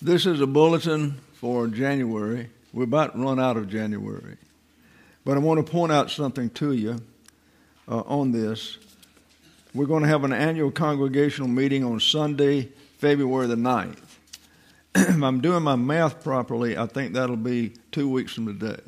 This is a bulletin for January. We're about to run out of January. But I want to point out something to you on this. We're going to have an annual congregational meeting on Sunday, February the 9th. If I'm doing my math properly, I think that'll be 2 weeks from today.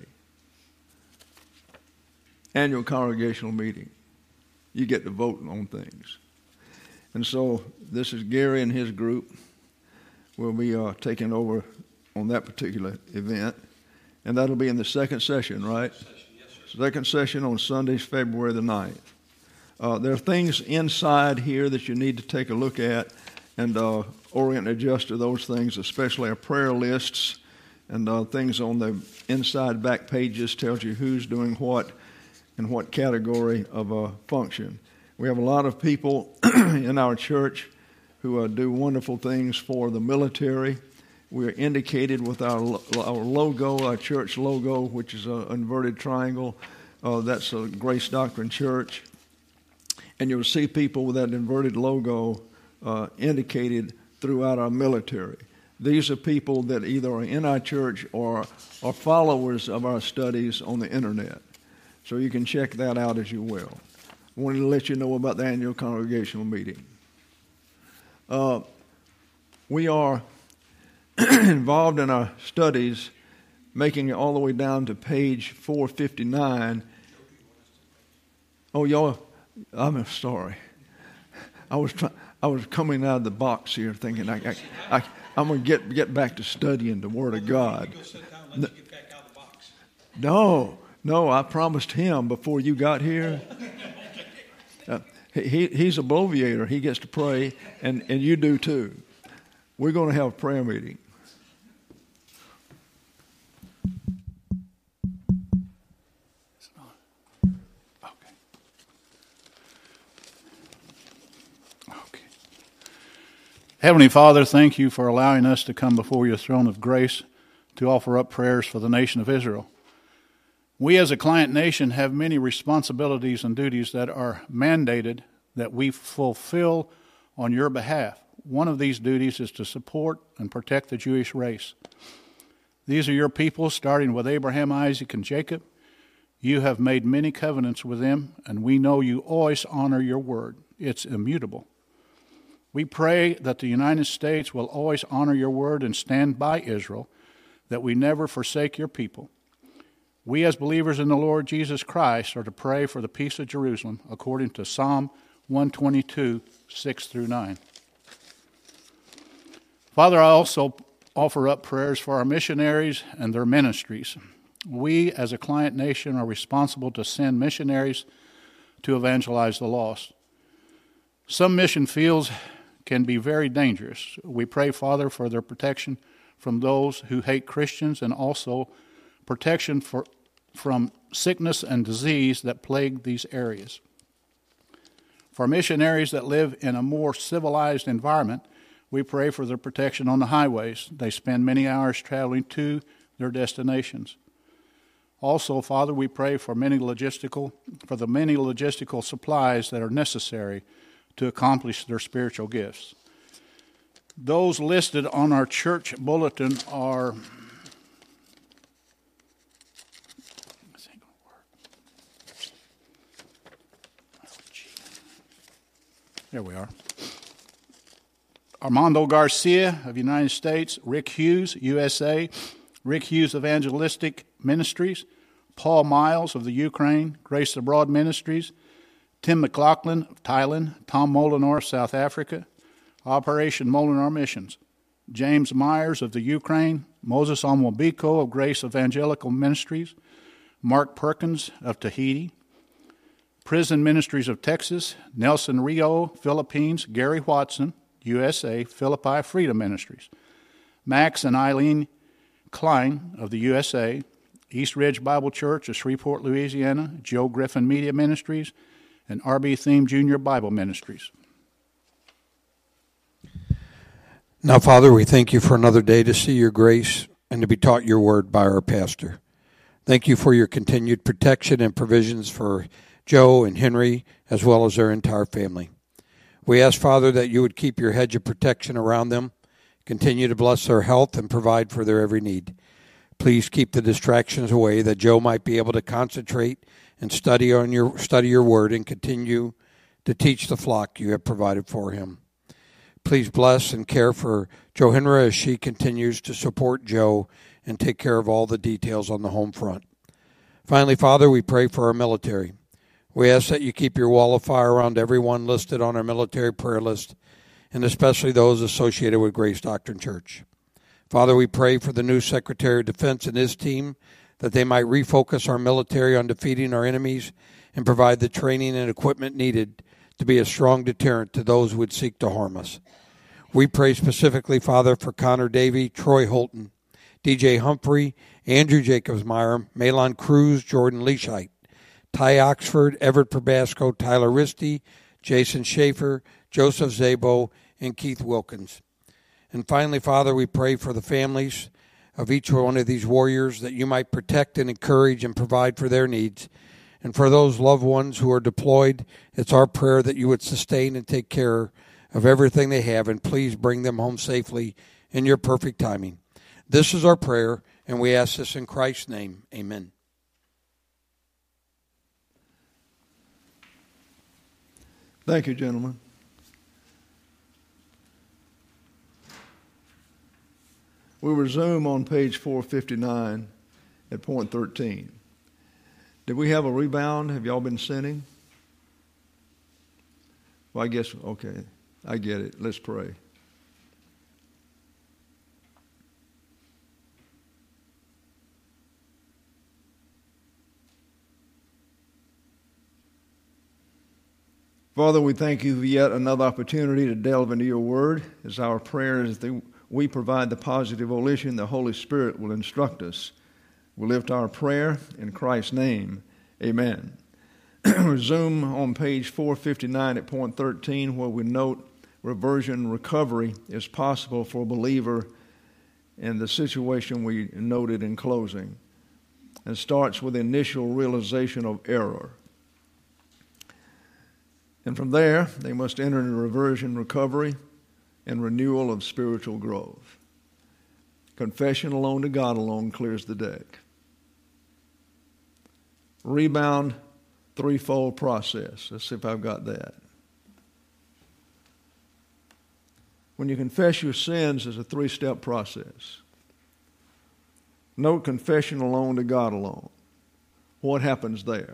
Annual congregational meeting. You get to vote on things. And so this is Gary and his group. We'll be taking over on that particular event. And that'll be in the second session, right? Yes, sir. Second session on Sunday, February the 9th. There are things inside here that you need to take a look at and orient and adjust to those things, especially our prayer lists and things on the inside back pages tells you who's doing what and what category of a function. We have a lot of people in our church who do wonderful things for the military. We're indicated with our logo, our church logo, which is an inverted triangle. That's a Grace Doctrine Church. And you'll see people with that inverted logo indicated throughout our military. These are people that either are in our church or are followers of our studies on the internet. So you can check that out as you will. I wanted to let you know about the annual congregational meeting. We are involved in our studies, making it all the way down to page 459. Oh, y'all, I'm sorry. I was coming out of the box here thinking I'm going to get back to studying the Word of God. Go sit down and let you get back out of the box. No, I promised him before you got here. He's a bloviator. He gets to pray, and you do too. We're going to have a prayer meeting. Okay. Heavenly Father, thank you for allowing us to come before your throne of grace to offer up prayers for the nation of Israel. We as a client nation have many responsibilities and duties that are mandated that we fulfill on your behalf. One of these duties is to support and protect the Jewish race. These are your people, starting with Abraham, Isaac, and Jacob. You have made many covenants with them, and we know you always honor your word. It's immutable. We pray that the United States will always honor your word and stand by Israel, that we never forsake your people. We as believers in the Lord Jesus Christ are to pray for the peace of Jerusalem according to Psalm 122, 6 through 9. Father, I also offer up prayers for our missionaries and their ministries. We as a client nation are responsible to send missionaries to evangelize the lost. Some mission fields can be very dangerous. We pray, Father, for their protection from those who hate Christians and also protection from sickness and disease that plague these areas. For missionaries that live in a more civilized environment, we pray for their protection on the highways. They spend many hours traveling to their destinations. Also, Father, we pray for the many logistical supplies that are necessary to accomplish their spiritual gifts. Those listed on our church bulletin are There we are. Armando Garcia of the United States, Rick Hughes, USA, Rick Hughes Evangelistic Ministries, Paul Miles of the Ukraine, Grace Abroad Ministries, Tim McLaughlin of Thailand, Tom Molinar of South Africa, Operation Molinar Missions, James Myers of the Ukraine, Moses Onwabiko of Grace Evangelical Ministries, Mark Perkins of Tahiti, Prison Ministries of Texas, Nelson Rio, Philippines, Gary Watson, USA, Philippi Freedom Ministries, Max and Eileen Klein of the USA, East Ridge Bible Church of Shreveport, Louisiana, Joe Griffin Media Ministries, and RB Theme Junior Bible Ministries. Now, Father, we thank you for another day to see your grace and to be taught your word by our pastor. Thank you for your continued protection and provisions for Joe and Henry, as well as their entire family. We ask, Father, that you would keep your hedge of protection around them, Continue to bless their health and provide for their every need. Please keep the distractions away that Joe might be able to concentrate and study your word and continue to teach the flock you have provided for him. Please bless and care for Joe Henry as she continues to support Joe and take care of all the details on the home front. Finally, Father, we pray for our military. We ask that you keep your wall of fire around everyone listed on our military prayer list, and especially those associated with Grace Doctrine Church. Father, we pray for the new Secretary of Defense and his team, that they might refocus our military on defeating our enemies and provide the training and equipment needed to be a strong deterrent to those who would seek to harm us. We pray specifically, Father, for Connor Davey, Troy Holton, DJ Humphrey, Andrew Jacobsmeyer, Malon Cruz, Jordan Leashite, Ty Oxford, Everett Probasco, Tyler Risty, Jason Schaefer, Joseph Zabo, and Keith Wilkins. And finally, Father, we pray for the families of each one of these warriors, that you might protect and encourage and provide for their needs. And for those loved ones who are deployed, it's our prayer that you would sustain and take care of everything they have, and please bring them home safely in your perfect timing. This is our prayer, and we ask this in Christ's name. Amen. Thank you, gentlemen. We resume on page 459 at point 13. Did we have a rebound? Have y'all been sinning? Well, I guess, okay, I get it. Let's pray. Father, we thank you for yet another opportunity to delve into your word. As our prayer is that we provide the positive volition, the Holy Spirit will instruct us. We lift our prayer in Christ's name. Amen. Resume on page 459 at point 13, where we note reversion recovery is possible for a believer in the situation we noted in closing. And starts with the initial realization of error. And from there, they must enter into reversion recovery and renewal of spiritual growth. Confession alone to God alone clears the deck. Rebound, threefold process. Let's see if I've got that. When you confess your sins, it's a three-step process. Note confession alone to God alone. What happens there?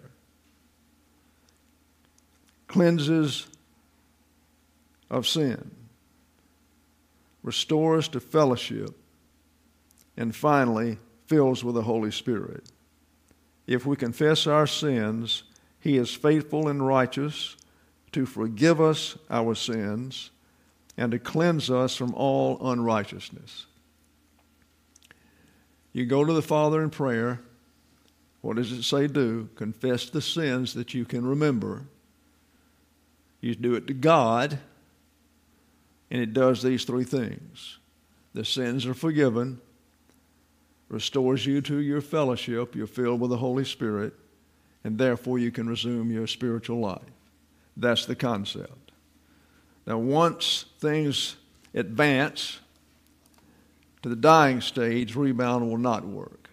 Cleanses of sin, restores to fellowship, and finally fills with the Holy Spirit. If we confess our sins, He is faithful and righteous to forgive us our sins and to cleanse us from all unrighteousness. You go to the Father in prayer. What does it say do? Confess the sins that you can remember. You do it to God, and it does these three things. The sins are forgiven, restores you to your fellowship, you're filled with the Holy Spirit, and therefore you can resume your spiritual life. That's the concept. Now, once things advance to the dying stage, rebound will not work.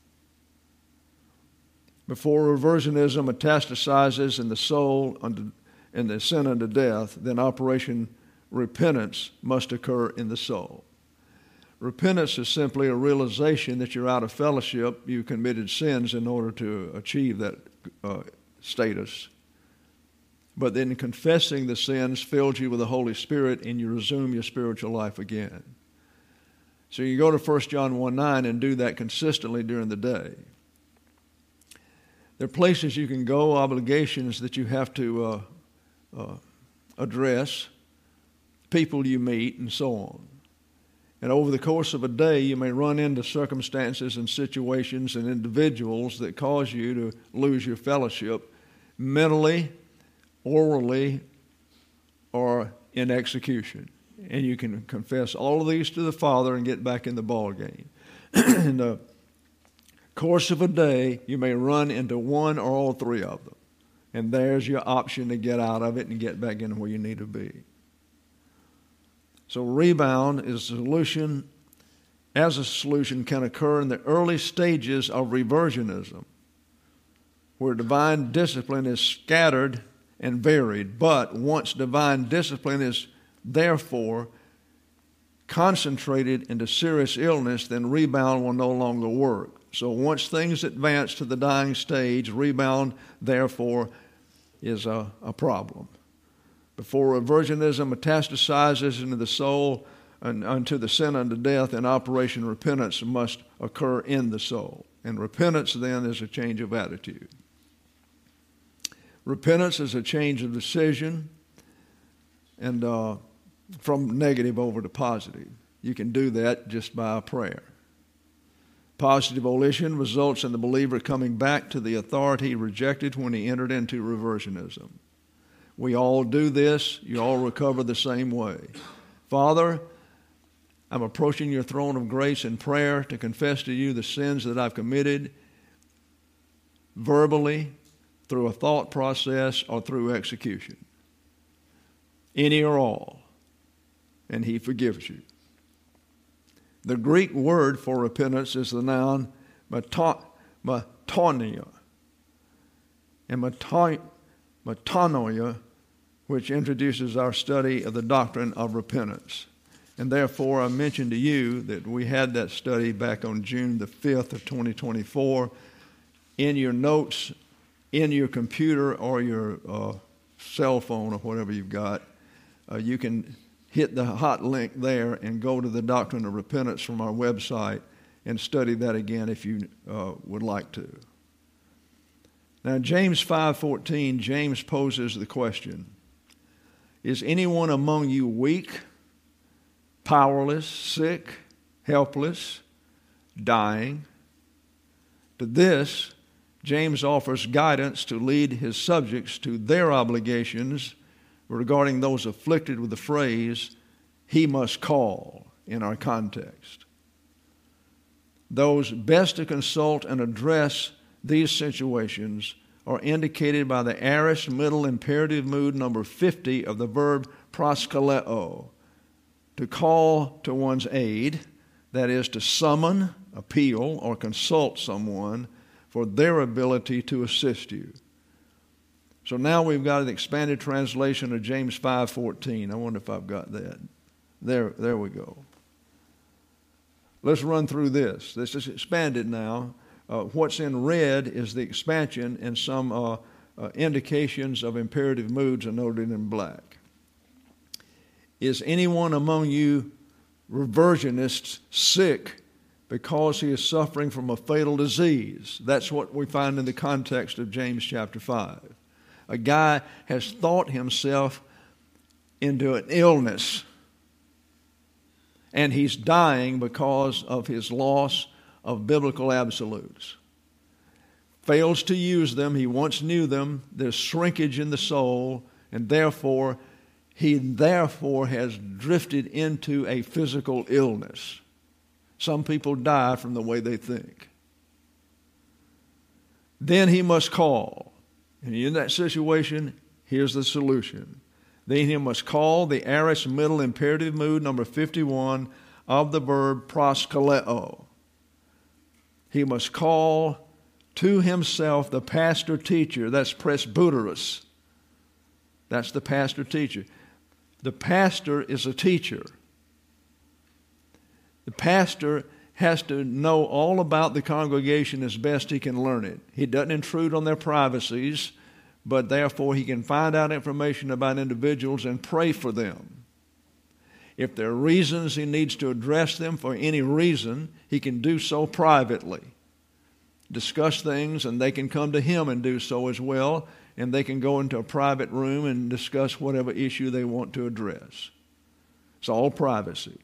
Before reversionism metastasizes in the soul and the sin unto death, then Operation Repentance must occur in the soul. Repentance is simply a realization that you're out of fellowship, you committed sins in order to achieve that status. But then confessing the sins fills you with the Holy Spirit, and you resume your spiritual life again. So you go to 1 John 1:9 and do that consistently during the day. There are places you can go, obligations that you have to address, people you meet, and so on. And over the course of a day, you may run into circumstances and situations and individuals that cause you to lose your fellowship mentally, orally, or in execution. And you can confess all of these to the Father and get back in the ball game. In the course of a day, you may run into one or all three of them. And there's your option to get out of it and get back in where you need to be. So rebound is a solution, as a solution can occur in the early stages of reversionism, where divine discipline is scattered and varied. But once divine discipline is therefore concentrated into serious illness, then rebound will no longer work. So once things advance to the dying stage, rebound therefore is a problem. Before reversionism metastasizes into the soul and unto the sin unto death, and Operation Repentance must occur in the soul. And repentance then is a change of attitude. Repentance is a change of decision and from negative over to positive. You can do that just by a prayer. Positive volition results in the believer coming back to the authority he rejected when he entered into reversionism. We all do this. You all recover the same way. Father, I'm approaching your throne of grace in prayer to confess to you the sins that I've committed verbally, through a thought process, or through execution. Any or all. And he forgives you. The Greek word for repentance is the noun metanoia. And metanoia, which introduces our study of the doctrine of repentance. And therefore, I mentioned to you that we had that study back on June the 5th of 2024. In your notes, in your computer or your cell phone or whatever you've got, you can hit the hot link there and go to the doctrine of repentance from our website and study that again if you would like to. Now, James 5:14, James poses the question, is anyone among you weak, powerless, sick, helpless, dying? To this, James offers guidance to lead his subjects to their obligations regarding those afflicted with the phrase, he must call, in our context. Those best to consult and address these situations are indicated by the aorist middle imperative mood number 50 of the verb proskaleo, to call to one's aid, that is, to summon, appeal, or consult someone for their ability to assist you. So now we've got an expanded translation of James 5:14. I wonder if I've got that. There we go. Let's run through this. This is expanded now. What's in red is the expansion, and some indications of imperative moods are noted in black. Is anyone among you reversionists sick because he is suffering from a fatal disease? That's what we find in the context of James chapter 5. A guy has thought himself into an illness, and he's dying because of his loss of biblical absolutes. Fails to use them. He once knew them. There's shrinkage in the soul, and he has drifted into a physical illness. Some people die from the way they think. Then he must call. And in that situation, here's the solution. Then he must call the aorist middle imperative mood number 51 of the verb proskaleo. He must call to himself the pastor teacher. That's presbyteros. That's the pastor teacher. The pastor is a teacher. The pastor has to know all about the congregation as best he can learn it. He doesn't intrude on their privacies, but therefore he can find out information about individuals and pray for them. If there are reasons he needs to address them for any reason, he can do so privately. Discuss things, and they can come to him and do so as well, and they can go into a private room and discuss whatever issue they want to address. It's all privacy.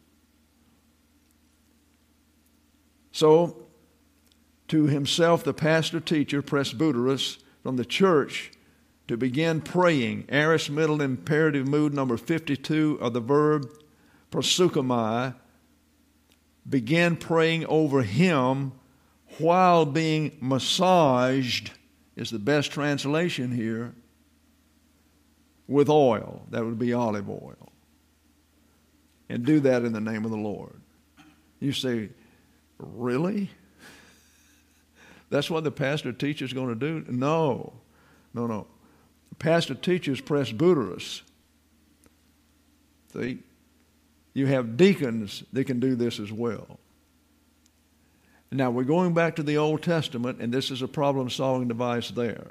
So, to himself, the pastor teacher, presbyteros, from the church, to begin praying, aorist middle imperative mood number 52 of the verb proseuchomai, begin praying over him while being massaged, is the best translation here, with oil. That would be olive oil. and do that in the name of the Lord. You say, really? That's what the pastor teacher is going to do? No. The pastor teacher is presbyterus. See? You have deacons that can do this as well. Now, we're going back to the Old Testament, and this is a problem-solving device there.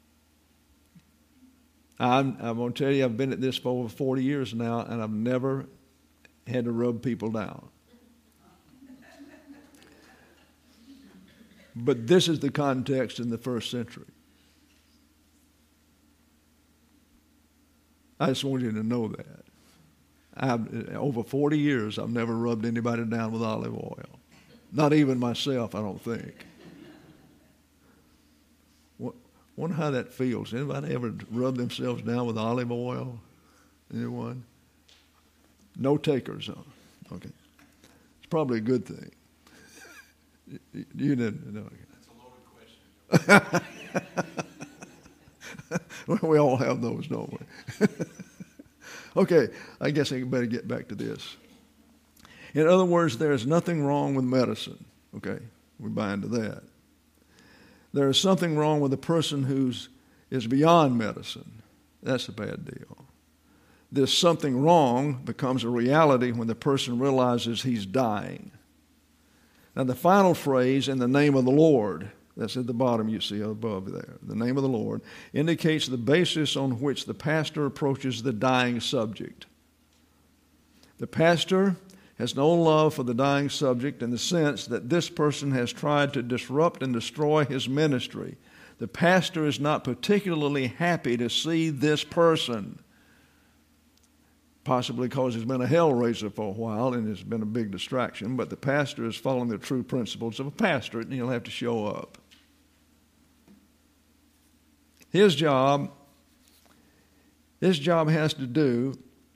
I'm going to tell you, I've been at this for over 40 years now, and I've never had to rub people down. But this is the context in the first century. I just want you to know that. Over 40 years, I've never rubbed anybody down with olive oil. Not even myself, I don't think. Wonder how that feels. Anybody ever rub themselves down with olive oil? Anyone? No takers, huh? Okay. It's probably a good thing. You didn't know. That's a loaded question. We all have those, don't we? Okay, I guess I better get back to this. In other words, there is nothing wrong with medicine. Okay, we buy into that. There is something wrong with a person who is beyond medicine. That's a bad deal. This something wrong becomes a reality when the person realizes he's dying. Now, the final phrase, in the name of the Lord, that's at the bottom you see above there, the name of the Lord, indicates the basis on which the pastor approaches the dying subject. The pastor has no love for the dying subject in the sense that this person has tried to disrupt and destroy his ministry. The pastor is not particularly happy to see this person, possibly because he's been a hellraiser for a while and has been a big distraction, but the pastor is following the true principles of a pastorate, and he'll have to show up. His job has to do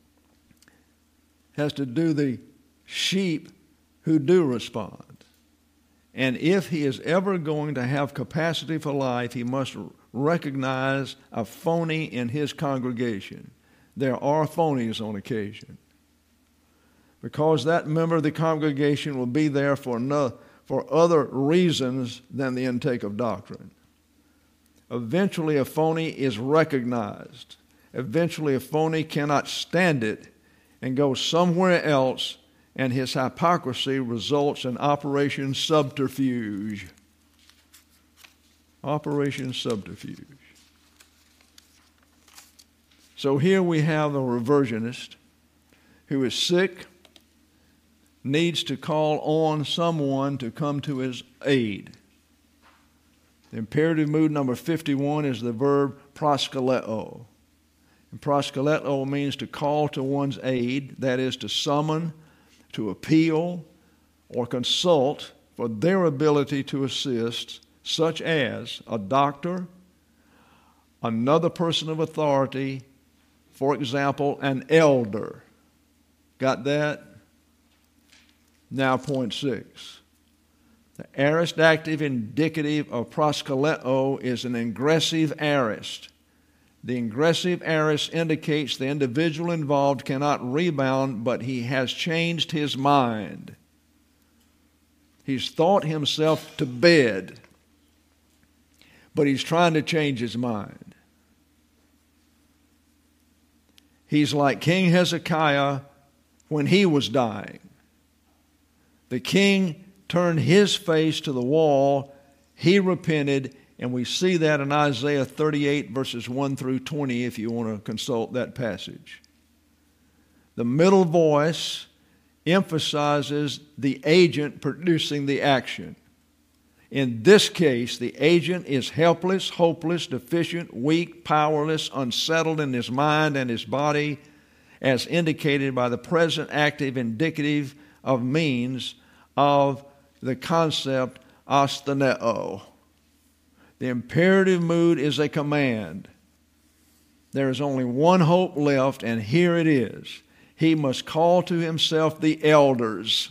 the sheep who do respond. And if he is ever going to have capacity for life, he must recognize a phony in his congregation. There are phonies on occasion, because that member of the congregation will be there for other reasons than the intake of doctrine. Eventually, a phony is recognized. Eventually, a phony cannot stand it and goes somewhere else, and his hypocrisy results in Operation Subterfuge. Operation Subterfuge. So here we have a reversionist who is sick, needs to call on someone to come to his aid. The imperative mood number 51 is the verb proskaleo. And proskaleo means to call to one's aid, that is, to summon, to appeal, or consult for their ability to assist, such as a doctor, another person of authority, for example, an elder. Got that? Now, point 6. The aorist active indicative of proskaleo is an ingressive aorist. The ingressive aorist indicates the individual involved cannot rebound, but he has changed his mind. He's thought himself to bed, but he's trying to change his mind. He's like King Hezekiah when he was dying. The king turned his face to the wall, he repented, and we see that in Isaiah 38, verses 1 through 20, if you want to consult that passage. The middle voice emphasizes the agent producing the action. In this case, the agent is helpless, hopeless, deficient, weak, powerless, unsettled in his mind and his body, as indicated by the present active indicative of means of the concept asthενeo. The imperative mood is a command. There is only one hope left, and here it is. He must call to himself the elders,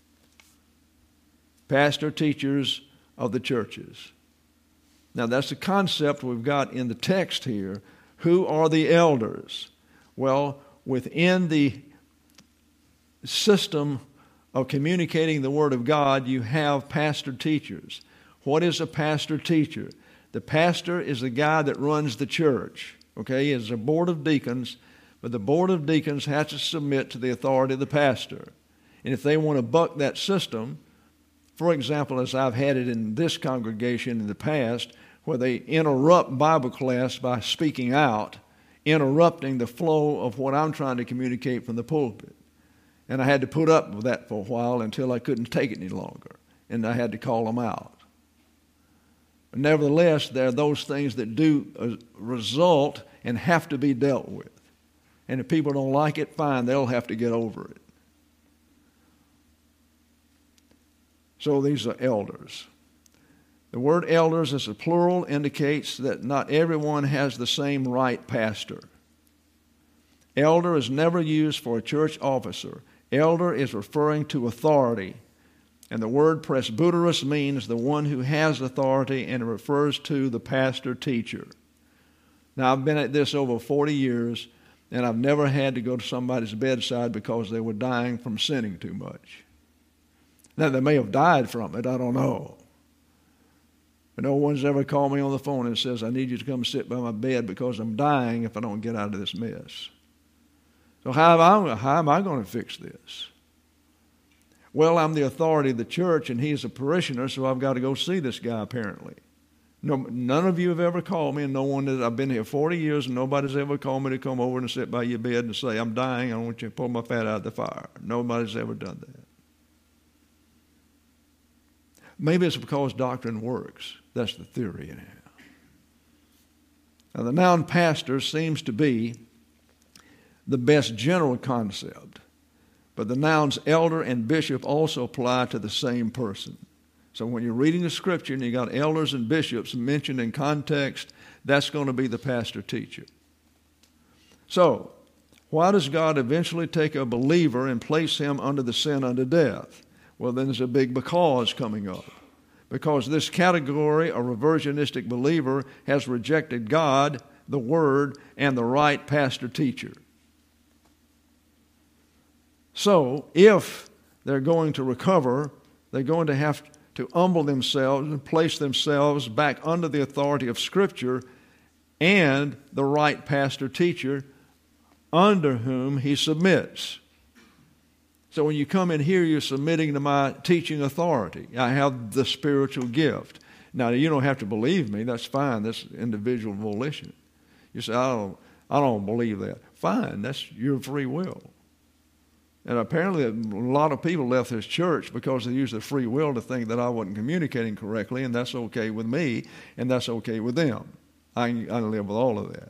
pastor, teachers of the churches. Now, that's the concept we've got in the text here. Who are the elders? Well, within the system of communicating the Word of God, you have pastor-teachers. What is a pastor-teacher? The pastor is the guy that runs the church. Okay, he has a board of deacons, but the board of deacons has to submit to the authority of the pastor. And if they want to buck that system, for example, as I've had it in this congregation in the past, where they interrupt Bible class by speaking out, interrupting the flow of what I'm trying to communicate from the pulpit. And I had to put up with that for a while until I couldn't take it any longer, and I had to call them out. But nevertheless, there are those things that do result and have to be dealt with. And if people don't like it, fine, they'll have to get over it. So these are elders. The word elders as a plural indicates that not everyone has the same right pastor. Elder is never used for a church officer. Elder is referring to authority. And the word presbyteros means the one who has authority, and it refers to the pastor-teacher. Now, I've been at this over 40 years, and I've never had to go to somebody's bedside because they were dying from sinning too much. Now, they may have died from it, I don't know. But no one's ever called me on the phone and says, I need you to come sit by my bed because I'm dying if I don't get out of this mess. So how am I going to fix this? Well, I'm the authority of the church, and he's a parishioner, so I've got to go see this guy, apparently. No, none of you have ever called me, and no one I've been here 40 years, and nobody's ever called me to come over and sit by your bed and say, I'm dying, I want you to pull my fat out of the fire. Nobody's ever done that. Maybe it's because doctrine works. That's the theory anyhow. Now, the noun pastor seems to be the best general concept, but the nouns elder and bishop also apply to the same person. So when you're reading the scripture and you got elders and bishops mentioned in context, that's going to be the pastor-teacher. So, why does God eventually take a believer and place him under the sin unto death? Well, then there's a big because coming up. Because this category, a reversionistic believer, has rejected God, the Word, and the right pastor-teacher. So, if they're going to recover, they're going to have to humble themselves and place themselves back under the authority of Scripture and the right pastor-teacher under whom he submits. So when you come in here, you're submitting to my teaching authority. I have the spiritual gift. Now, you don't have to believe me. That's fine. That's individual volition. You say, I don't believe that. Fine. That's your free will. And apparently a lot of people left this church because they used their free will to think that I wasn't communicating correctly, and that's okay with me, and that's okay with them. I live with all of that.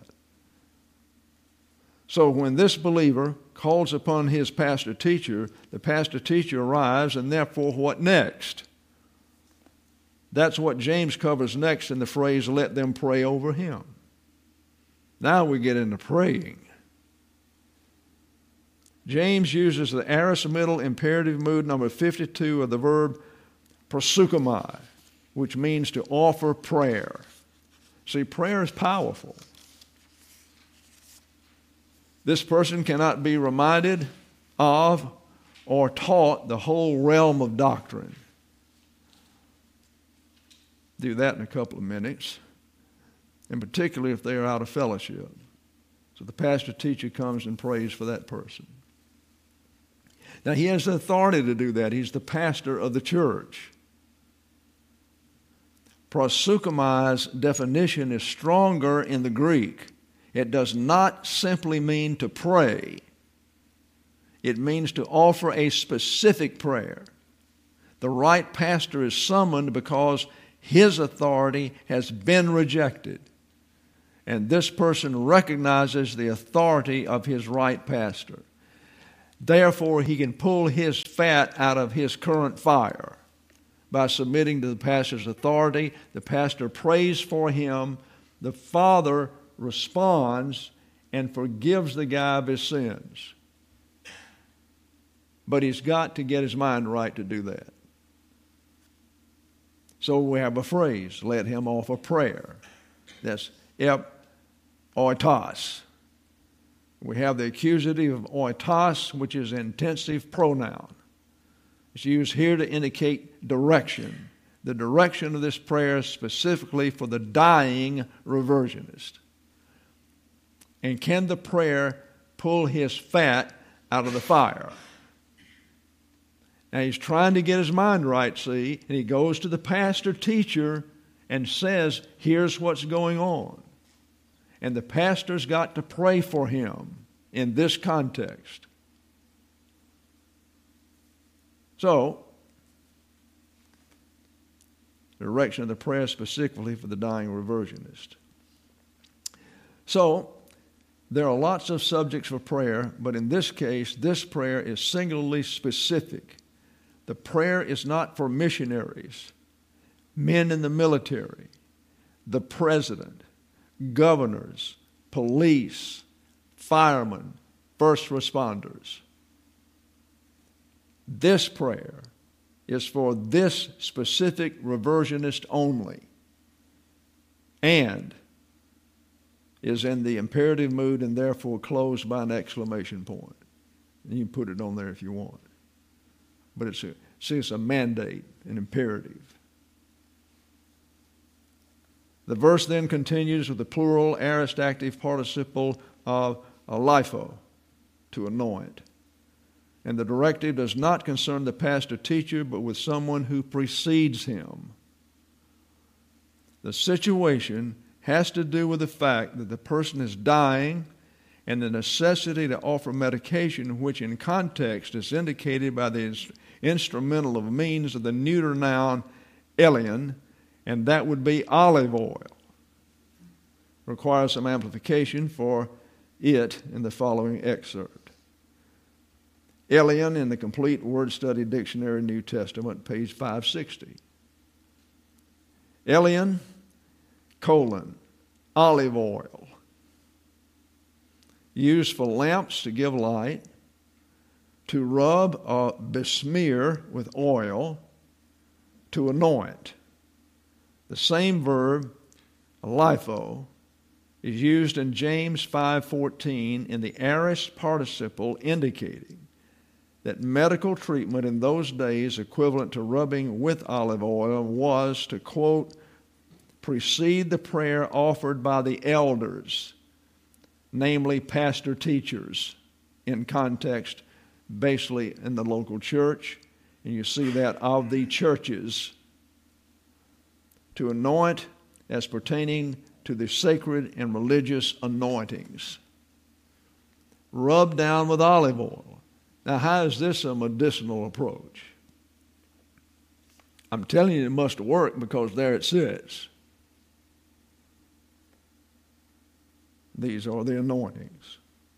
So when this believer calls upon his pastor-teacher, the pastor-teacher arrives, and therefore what next? That's what James covers next in the phrase, let them pray over him. Now we get into praying. James uses the aorist middle imperative mood number 52 of the verb proseuchomai, which means to offer prayer. See, prayer is powerful. This person cannot be reminded of or taught the whole realm of doctrine. Do that in a couple of minutes, and particularly if they are out of fellowship. So the pastor-teacher comes and prays for that person. Now, he has the authority to do that. He's the pastor of the church. Proseuchomai's definition is stronger in the Greek. It does not simply mean to pray. It means to offer a specific prayer. The right pastor is summoned because his authority has been rejected. And this person recognizes the authority of his right pastor. Therefore, he can pull his fat out of his current fire by submitting to the pastor's authority. The pastor prays for him. The father responds and forgives the guy of his sins. But he's got to get his mind right to do that. So we have a phrase, let him offer prayer. That's ep oitos, We have the accusative oitos, which is intensive pronoun. It's used here to indicate direction. The direction of this prayer is specifically for the dying reversionist. And can the prayer pull his fat out of the fire? Now he's trying to get his mind right, see, and he goes to the pastor teacher and says, here's what's going on. And the pastor's got to pray for him in this context. So, the direction of the prayer specifically for the dying reversionist. So, there are lots of subjects for prayer, but in this case, this prayer is singularly specific. The prayer is not for missionaries, men in the military, the president, governors, police, firemen, first responders. This prayer is for this specific reversionist only and is in the imperative mood and therefore closed by an exclamation point. And you can put it on there if you want. But it's a mandate, an imperative. The verse then continues with the plural aorist active participle of alipho, to anoint. And the directive does not concern the pastor teacher, but with someone who precedes him. The situation has to do with the fact that the person is dying and the necessity to offer medication, which in context is indicated by the instrumental of means of the neuter noun elion, and that would be olive oil. Requires some amplification for it in the following excerpt. Elion in the Complete Word Study Dictionary, New Testament, page 560. Elion, olive oil. Used for lamps to give light, to rub or besmear with oil, to anoint. The same verb, alipho, is used in James 5:14 in the aorist participle, indicating that medical treatment in those days equivalent to rubbing with olive oil was to, quote, precede the prayer offered by the elders, namely pastor teachers, in context basically in the local church, and you see that of the churches, to anoint as pertaining to the sacred and religious anointings. Rub down with olive oil. Now, how is this a medicinal approach? I'm telling you it must work because there it says. These are the anointings.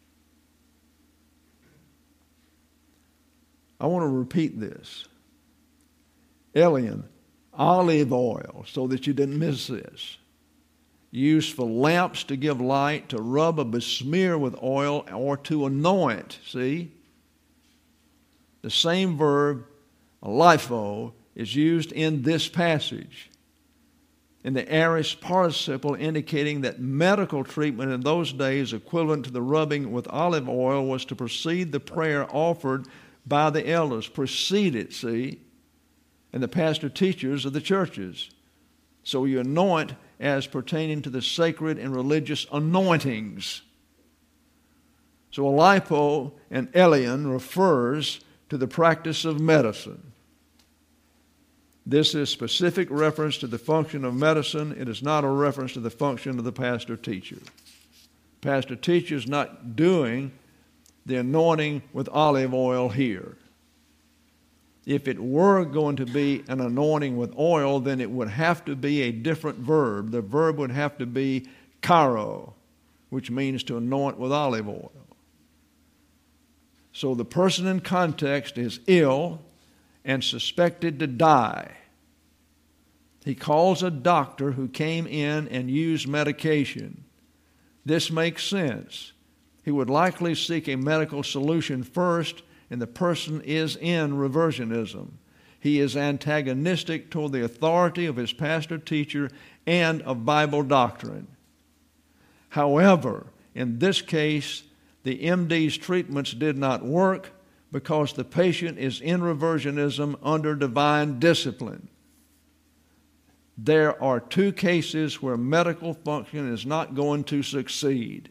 I want to repeat this. Elion, olive oil, so that you didn't miss this. Used for lamps to give light, to rub or besmear with oil, or to anoint. See? The same verb, alipho, is used in this passage in the aorist participle, indicating that medical treatment in those days equivalent to the rubbing with olive oil was to precede the prayer offered by the elders. Precede it, see, and the pastor teachers of the churches. So you anoint as pertaining to the sacred and religious anointings. So alipo and elion refers to the practice of medicine. This is specific reference to the function of medicine. It is not a reference to the function of the pastor-teacher. Pastor-teacher is not doing the anointing with olive oil here. If it were going to be an anointing with oil, then it would have to be a different verb. The verb would have to be karo, which means to anoint with olive oil. So the person in context is ill and suspected to die. He calls a doctor who came in and used medication. This makes sense. He would likely seek a medical solution first, and the person is in reversionism. He is antagonistic toward the authority of his pastor teacher and of Bible doctrine. However, in this case, the MD's treatments did not work because the patient is in reversionism under divine discipline. There are two cases where medical function is not going to succeed.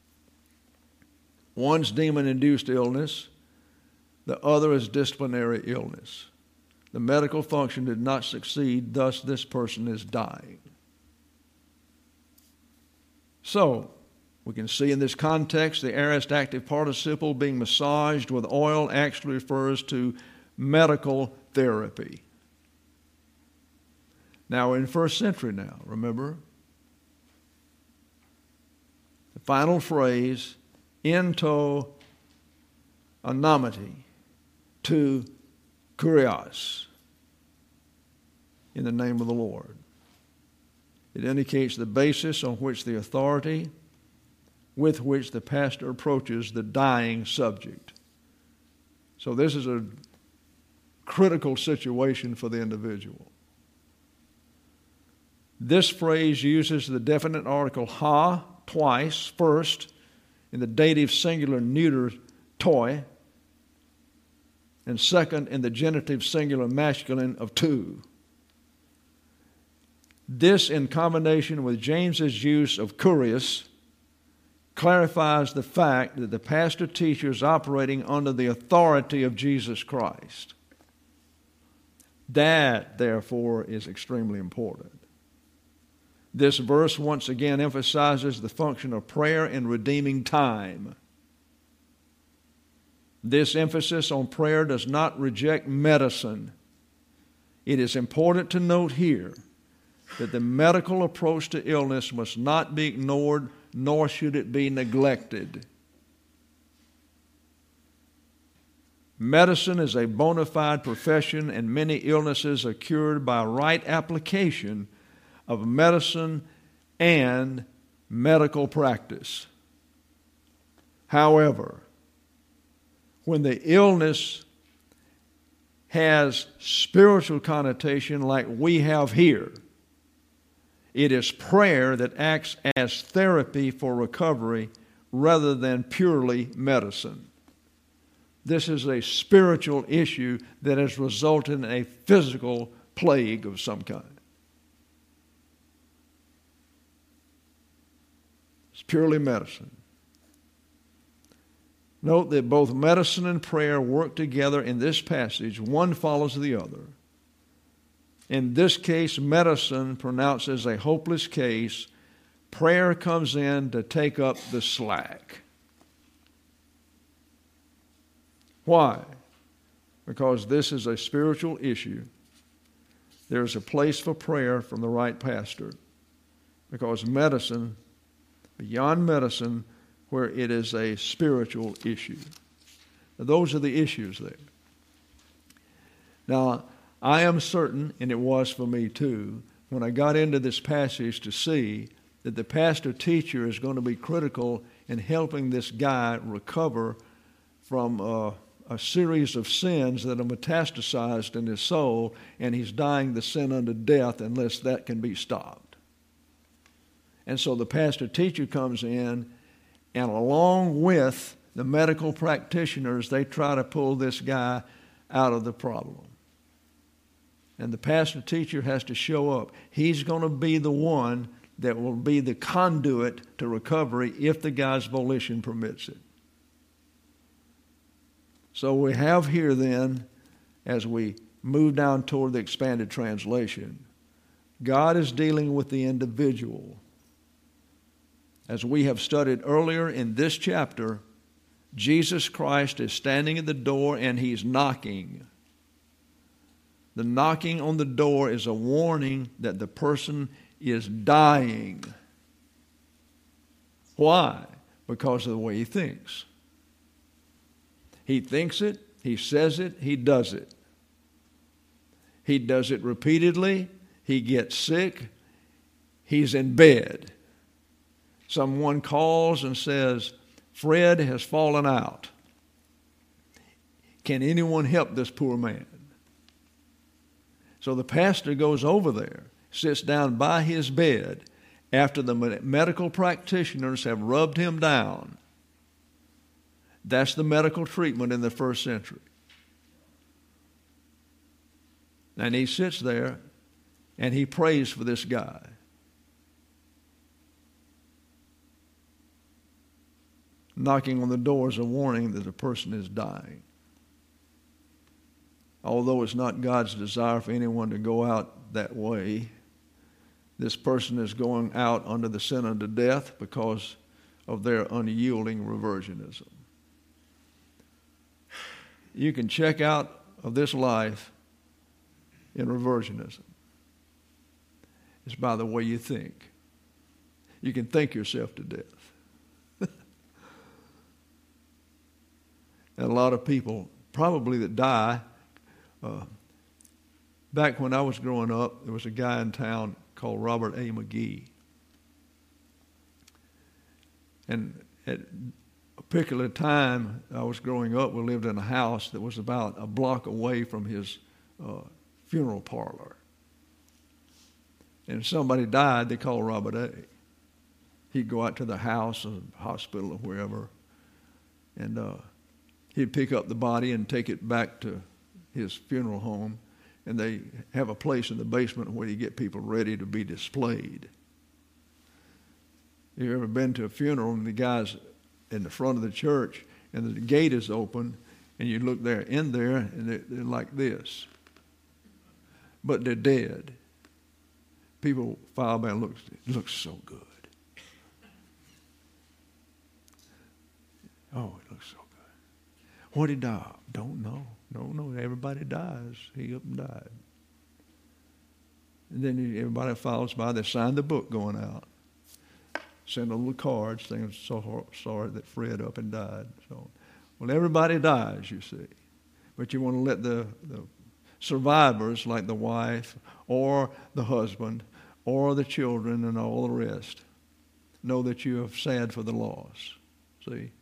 One's demon-induced illness. The other is disciplinary illness. The medical function did not succeed, thus this person is dying. So, we can see in this context the aorist active participle being massaged with oil actually refers to medical therapy. Now we're in the first century now, remember? The final phrase, ento anamati, to kurios, in the name of the Lord. It indicates the basis on which the authority with which the pastor approaches the dying subject. So this is a critical situation for the individual. This phrase uses the definite article ha twice, first in the dative singular neuter toi, and second in the genitive singular masculine of tu. This, in combination with James's use of kurios, clarifies the fact that the pastor-teacher is operating under the authority of Jesus Christ. That, therefore, is extremely important. This verse once again emphasizes the function of prayer in redeeming time. This emphasis on prayer does not reject medicine. It is important to note here that the medical approach to illness must not be ignored, nor should it be neglected. Medicine is a bona fide profession, and many illnesses are cured by right application of medicine and medical practice. However, when the illness has spiritual connotation like we have here, it is prayer that acts as therapy for recovery rather than purely medicine. This is a spiritual issue that has resulted in a physical plague of some kind. It's purely medicine. Note that both medicine and prayer work together in this passage. One follows the other. In this case, medicine pronounces a hopeless case. Prayer comes in to take up the slack. Why? Because this is a spiritual issue. There's a place for prayer from the right pastor. Because medicine, beyond medicine, where it is a spiritual issue. Now, those are the issues there. Now, I am certain, and it was for me too, when I got into this passage to see that the pastor-teacher is going to be critical in helping this guy recover from a series of sins that are metastasized in his soul, and he's dying the sin unto death unless that can be stopped. And so the pastor-teacher comes in, and along with the medical practitioners, they try to pull this guy out of the problem. And the pastor-teacher has to show up. He's going to be the one that will be the conduit to recovery if the guy's volition permits it. So we have here then, as we move down toward the expanded translation, God is dealing with the individual. As we have studied earlier in this chapter, Jesus Christ is standing at the door and he's knocking. The knocking on the door is a warning that the person is dying. Why? Because of the way he thinks. He thinks it, he says it, he does it. He does it repeatedly, he gets sick, he's in bed. Someone calls and says, Fred has fallen out. Can anyone help this poor man? So the pastor goes over there, sits down by his bed after the medical practitioners have rubbed him down That's the medical treatment in the first century. And he sits there and he prays for this guy. Knocking on the door is a warning that the person is dying. Although it's not God's desire for anyone to go out that way, this person is going out under the sentence of death because of their unyielding reversionism. You can check out of this life in reversionism. It's by the way you think. You can think yourself to death. And a lot of people probably that die. Back when I was growing up, there was a guy in town called Robert A. McGee. And at a particular time I was growing up, we lived in a house that was about a block away from his funeral parlor. And if somebody died, they called Robert A. He'd go out to the house or hospital or wherever, and he'd pick up the body and take it back to his funeral home, and they have a place in the basement where you get people ready to be displayed. You ever been to a funeral and the guy's in the front of the church and the gate is open and you look there in there and they're like this, but they're dead. People file by and it looks so good. Oh, it looks so good. What did he die? Don't know. No, everybody dies. He up and died. And then everybody follows by. They sign the book going out. Send a little card saying, so sorry that Fred up and died. So, well, everybody dies, you see. But you want to let the survivors, like the wife or the husband or the children and all the rest, know that you are sad for the loss. See?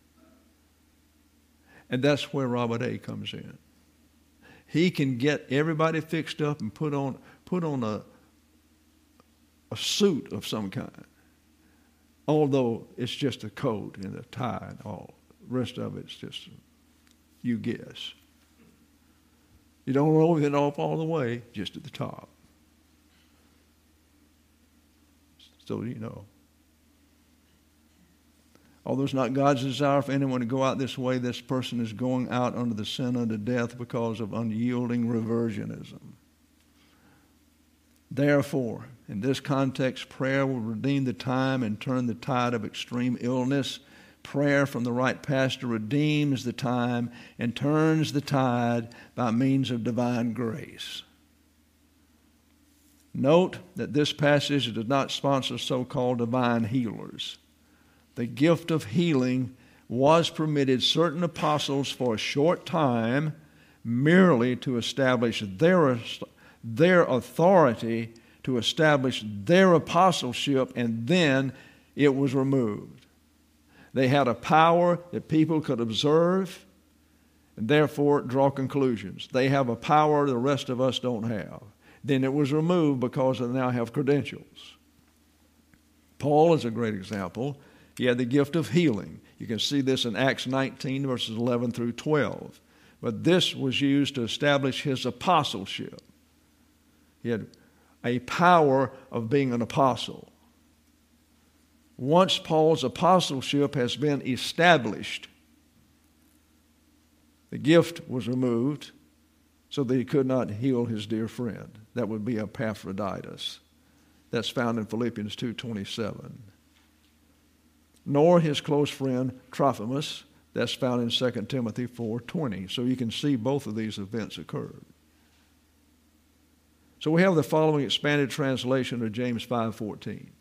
And that's where Robert A. comes in. He can get everybody fixed up and put on a suit of some kind, although it's just a coat and a tie and all. The rest of it's just, you guess. You don't roll it off all the way, just at the top. So you know. Although it's not God's desire for anyone to go out this way, this person is going out under the sin unto death because of unyielding reversionism. Therefore, in this context, prayer will redeem the time and turn the tide of extreme illness. Prayer from the right pastor redeems the time and turns the tide by means of divine grace. Note that this passage does not sponsor so-called divine healers. The gift of healing was permitted certain apostles for a short time merely to establish their authority, to establish their apostleship, and then it was removed. They had a power that people could observe and therefore draw conclusions. They have a power the rest of us don't have. Then it was removed because they now have credentials. Paul is a great example. He had the gift of healing. You can see this in Acts 19, verses 11 through 12. But this was used to establish his apostleship. He had a power of being an apostle. Once Paul's apostleship has been established, the gift was removed so that he could not heal his dear friend. That would be Epaphroditus. That's found in Philippians 2:27. Nor his close friend Trophimus. That's found in 2 Timothy 4:20. So you can see both of these events occurred. So we have the following expanded translation of James 5:14.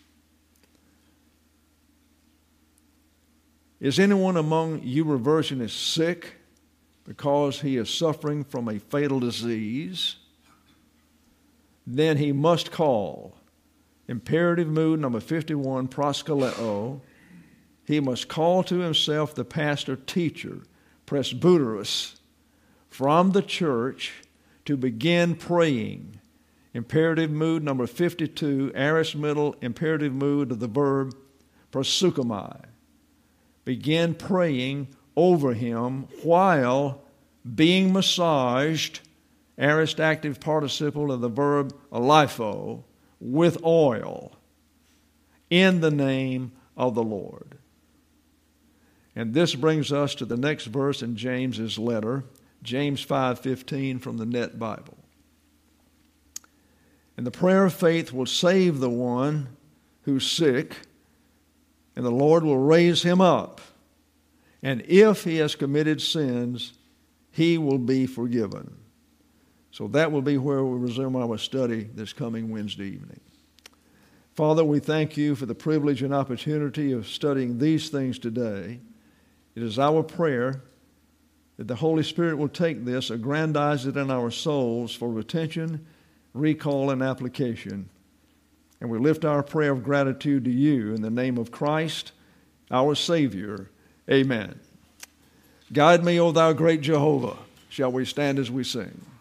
Is anyone among you reversionist sick because he is suffering from a fatal disease? Then he must call. Imperative mood number 51, proskaleo. He must call to himself the pastor teacher, presbyteros, from the church to begin praying. Imperative mood number 52, aorist middle imperative mood of the verb proseuchomai. Begin praying over him while being massaged, aorist active participle of the verb alipho, with oil in the name of the Lord. And this brings us to the next verse in James's letter, James 5:15 from the Net Bible. And the prayer of faith will save the one who's sick, and the Lord will raise him up. And if he has committed sins, he will be forgiven. So that will be where we resume our study this coming Wednesday evening. Father, we thank you for the privilege and opportunity of studying these things today. It is our prayer that the Holy Spirit will take this, aggrandize it in our souls for retention, recall, and application. And we lift our prayer of gratitude to you in the name of Christ, our Savior. Amen. Guide me, O thou great Jehovah. Shall we stand as we sing?